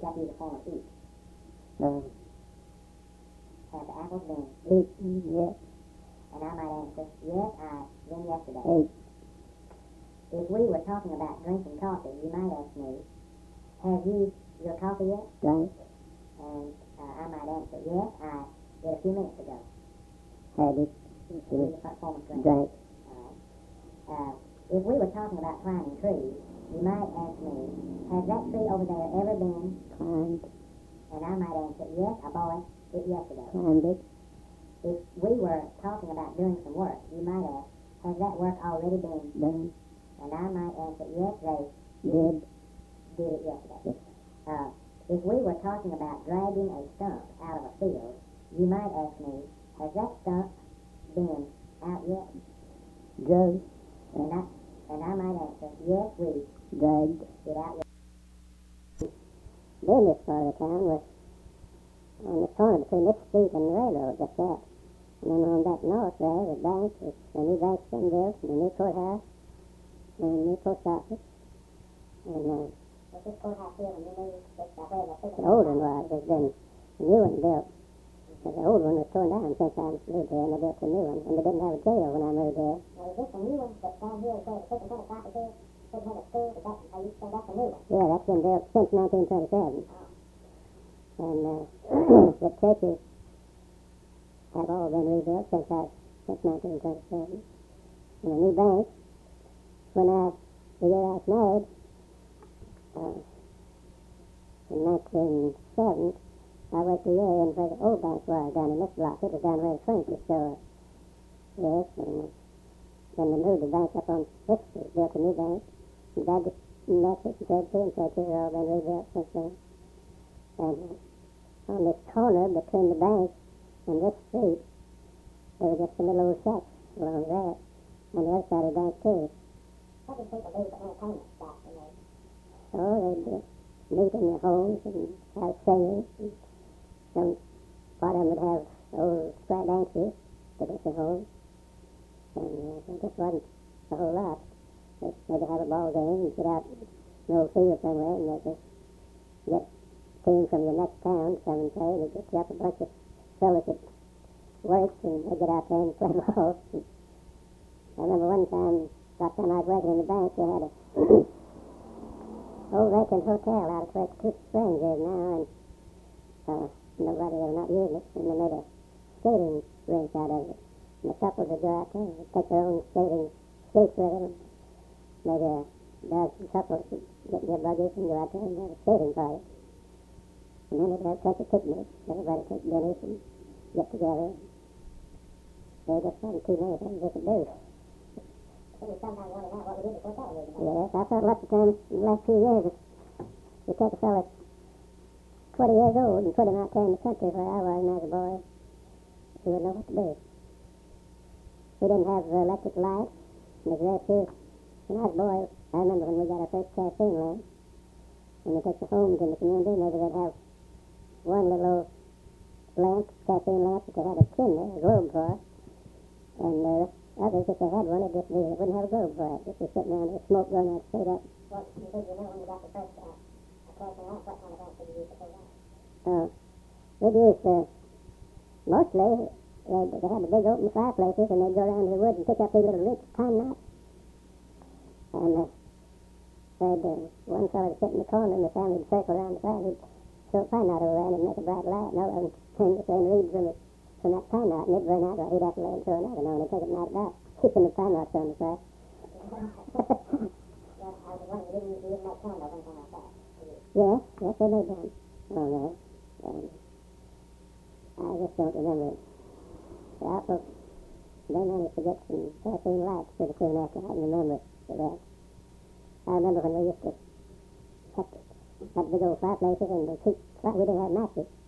got to use the form of eat. Uh, Have the apples been? eat, yes, And I might answer, yes, then yesterday. ate, If we were talking about drinking coffee, you might ask me, have you your coffee yet? drank, And I might answer, yes, I did a few minutes ago. had it, In the form of drink. drank, If we were talking about climbing trees, you might ask me, has that tree over there ever been? climbed, And I might answer, yes, I bought it yesterday. climbed it, If we were talking about doing some work, you might ask, has that work already been? done, And I might answer, yes, they did, did it yesterday. yes, If we were talking about dragging a stump out of a field, you might ask me, has that stump been out yet? drove, And I might answer, yes, we dragged. did out yet. Then this part of the town was on the corner between this street and the railroad, just that. And then on that north there, the bank, the new bank's been built, and the new courthouse, and the new post office. And Was this courthouse here when you moved? Where the old one was, there's been a new one built. But the old one was torn down since I moved here, and they built a new one. And they didn't have a jail when I moved here. Now, is this a new one that's down here where the superintendent's office is? Superintendent's school? Is that, are you saying that's a new one? Yeah, that's been built since 1927. And the churches have all been rebuilt since 1927. And the new bank, the year I was married, in 1907, I worked a year in where the old bank was, down in this block. It was down where the furniture store. Yes, and then they moved the bank up on this street, built a new bank. And Baptist Methodist and Presbyterian churches have all been rebuilt since then. And on this corner between the bank and this street, there was just a little old shack along there. On the other side of the bank, too. What did people do for entertainment back in those? Oh, they'd meet in their homes and have singers. And some part of them would have old square dances at their homes. And it just wasn't a whole lot. They'd have a ball game and get out in an old field somewhere, and they'd just get team from the next town come and play. They'd get up a bunch of fellas that worked, and they'd get out there and play ball. I remember one time, last time I was working in the bank, they had a old vacant hotel out where Cook Springs is now, and nobody ever not used it, and they made a skating rink out of it. And the couples would go out there and take their own skates with them. Maybe a dozen couples would get in their buggies and go out there and have a skating party. And then they'd have a bunch of picnics. Everybody take dinners and get together. There just wasn't too many things they could do. So we sometimes wondered now what we did before television. Yes, I thought lots of times in the last few years, you take a fella 20 years old and put him out there in the country where I was when I was a boy, he wouldn't know what to do. We didn't have electric lights, and it was very few. When I was a boy, I remember when we got our first kerosene lamp, when they took the homes in the community, maybe they'd have one little old lamp, kerosene lamp, that they had a chimney, a globe for it, and others, if they had one, they wouldn't have a globe for it. Just be sitting around with smoke going out straight up. Well, you know when you got the first kerosene lamp, what kind of lamp did you use before that? We'd use, mostly, they had the big open fireplaces, and they'd go around to the woods and pick up these little rich pine knots. And one fellow would sit in the corner, and the family would circle around the fire, and he'd throw a pine knot over there and make a bright light, and all of them turn this way and read from that pine knot, and it'd burn out, or he'd have to lay and throw another one, and take it and knock it out, keeping the pine knots on the fire. I was wondering, you didn't make candles or anything like that? Yes, they made them. Oh, no. I just don't remember it. The apple, they managed to get some kerosene lights pretty soon after I can remember for that. I remember when we used to have big old fireplaces, and we didn't have matches.